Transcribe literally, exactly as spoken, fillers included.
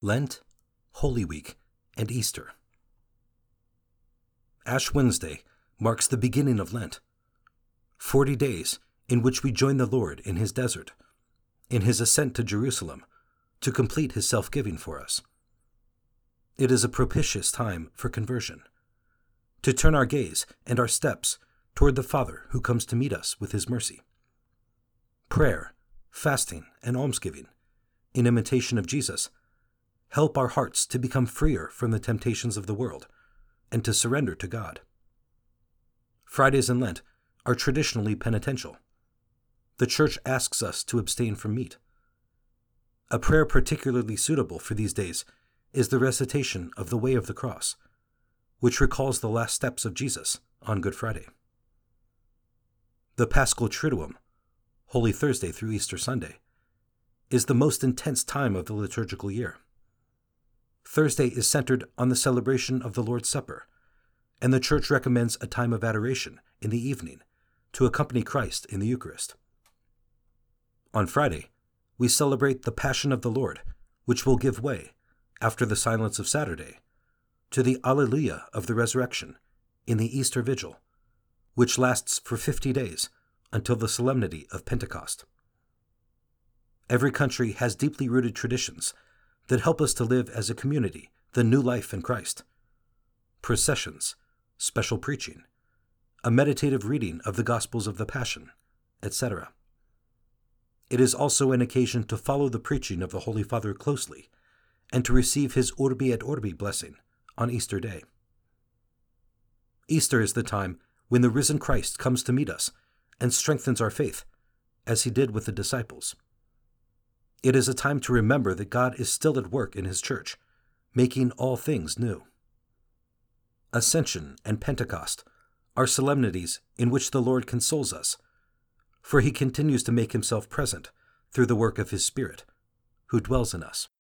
Lent, Holy Week, and Easter. Ash Wednesday marks the beginning of Lent, forty days in which we join the Lord in his desert, in his ascent to Jerusalem, to complete his self-giving for us. It is a propitious time for conversion, to turn our gaze and our steps toward the Father who comes to meet us with his mercy. Prayer, fasting, and almsgiving, in imitation of Jesus, help our hearts to become freer from the temptations of the world and to surrender to God. Fridays in Lent are traditionally penitential. The Church asks us to abstain from meat. A prayer particularly suitable for these days is the recitation of the Way of the Cross, which recalls the last steps of Jesus on Good Friday. The Paschal Triduum, Holy Thursday through Easter Sunday, is the most intense time of the liturgical year. Thursday is centered on the celebration of the Lord's Supper, and the Church recommends a time of adoration in the evening to accompany Christ in the Eucharist. On Friday, we celebrate the Passion of the Lord, which will give way, after the silence of Saturday, to the Alleluia of the Resurrection in the Easter Vigil, which lasts for fifty days until the solemnity of Pentecost. Every country has deeply rooted traditions that help us to live as a community the new life in Christ. Processions, special preaching, a meditative reading of the Gospels of the Passion, et cetera. It is also an occasion to follow the preaching of the Holy Father closely and to receive his Urbi et Orbi blessing on Easter Day. Easter is the time when the risen Christ comes to meet us and strengthens our faith, as he did with the disciples. It is a time to remember that God is still at work in his church, making all things new. Ascension and Pentecost are solemnities in which the Lord consoles us, for he continues to make himself present through the work of his Spirit, who dwells in us.